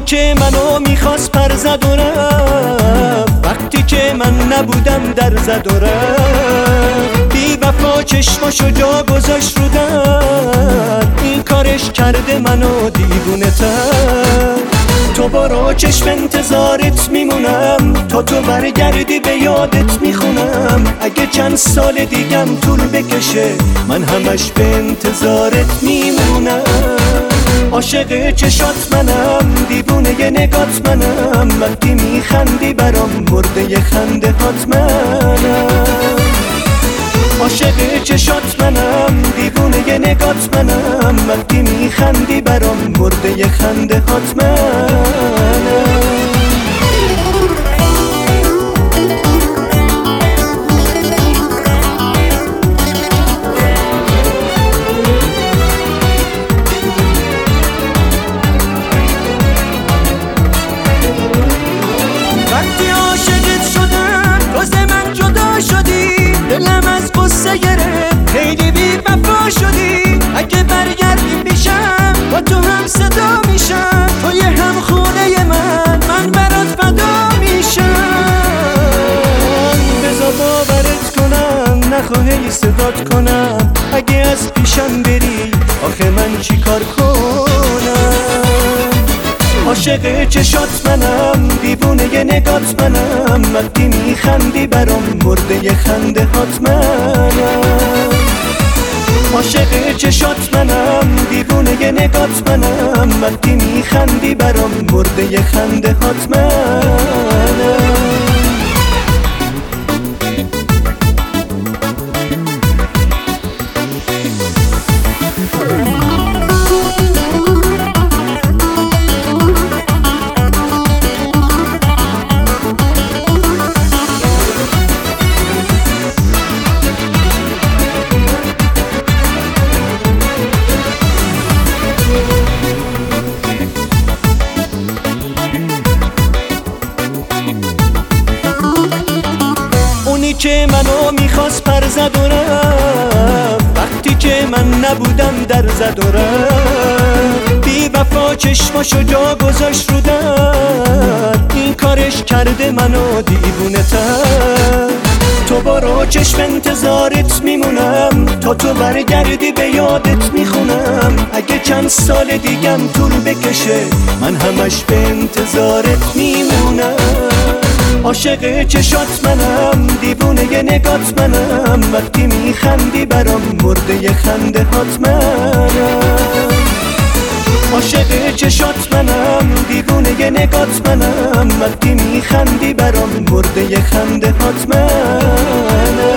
که منو میخواست پر زد و رفت، وقتی که من نبودم در زد و رفت. بی وفا چشماشو جا گذاشت رو در، این کارش کرده منو دیوونه تر. تو برو چشم انتظارت میمونم، تا تو برگردی به یادت میخونم. اگه چند سال دیگم طول بکشه من همش به انتظارت میمونم. عاشق چشات منم، دیوونه ی نگات منم، وقتی میخندی برام مرده خنده هات منم. عاشق چشات منم، دیوونه ی نگات منم، وقتی میخندی برام مرده خنده هات منم. وقتی عاشقت شدم روز من جدا شدی، دلم از قصه گرفت خیلی بی وفا شدی. اگه برگردی پیشم با تو هم صدا میشم، توی هم خونه من برات فدا میشم. بذار باورت کنم، نخواهی صدات کنم. اگه از پیشم بری آخه من چی کار کنم؟ عاشق چشات منم، دیوونه ی نگات منم، وقتی میخندی برام مرده خنده هات منم. عاشق چشات منم، دیوونه ی نگات منم، وقتی میخندی برام مرده خنده هات منم. اونی که منو میخواست پر زد و رفت، وقتی که من نبودم در زد و رفت. بی وفا چشماشو جا گذاشت رو در، این کارش کرده منو دیوونه تر. تو برو چشم انتظارت میمونم، تا تو برگردی به یادت میخونم. اگه چند سال دیگم طول بکشه من همش به انتظارت میمونم. عاشق چشات منم، دیوونه ی نگات منم، وقتی میخندی برام مرده خنده هات منم. عاشق چشات منم، دیوونه ی نگات منم، وقتی میخندی برام مرده خنده هات منم.